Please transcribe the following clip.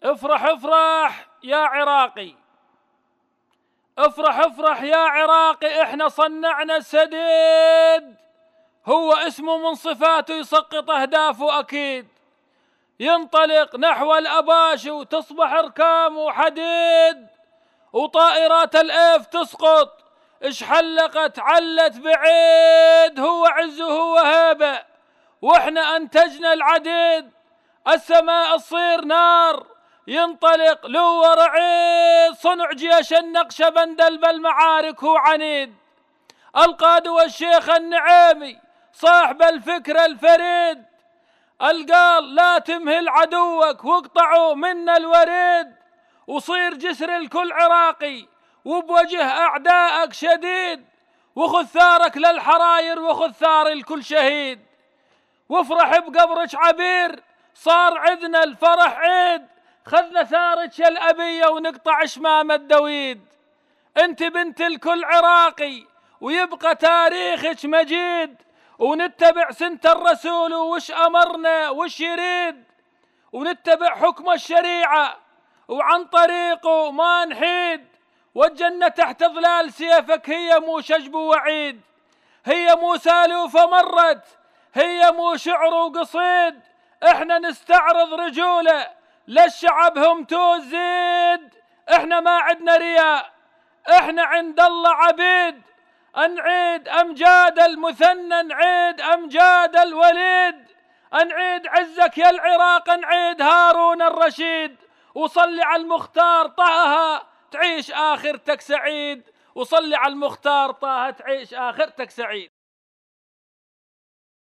افرح افرح يا عراقي، افرح افرح يا عراقي، احنا صنعنا سديد، هو اسمه من صفاته يسقط اهدافه اكيد، ينطلق نحو الاباشي وتصبح اركامه حديد، وطائرات الاف تسقط اش حلقت علت بعيد، هو عز وهو هيبه واحنا انتجنا العديد، السماء تصير نار ينطلق لو رعيد، صنع جيش النقشبندل بالمعارك هو عنيد، القاد والشيخ النعيمي صاحب الفكر الفريد، القال لا تمهل عدوك واقطعوا منا الوريد، وصير جسر الكل عراقي وبوجه أعدائك شديد، وخذ ثارك للحراير وخذ ثار الكل شهيد، وافرح بقبرك عبير صار عدنا الفرح عيد، خذنا ثارك الأبية ونقطع شمام الدويد، انت بنت الكل عراقي ويبقى تاريخك مجيد، ونتبع سنة الرسول وش أمرنا وش يريد، ونتبع حكم الشريعة وعن طريقه ما نحيد، والجنة تحت ظلال سيفك هي مو شجب وعيد، هي مو سالوفة مرت هي مو شعر وقصيد، احنا نستعرض رجولة للشعب هم تزيد، احنا ما عدنا رياء احنا عند الله عبيد، نعيد أمجاد المثنى نعيد أمجاد الوليد، نعيد عزك يا العراق نعيد هارون الرشيد، وصلي على المختار طه تعيش آخرتك سعيد، وصلي على المختار طه تعيش آخرتك سعيد.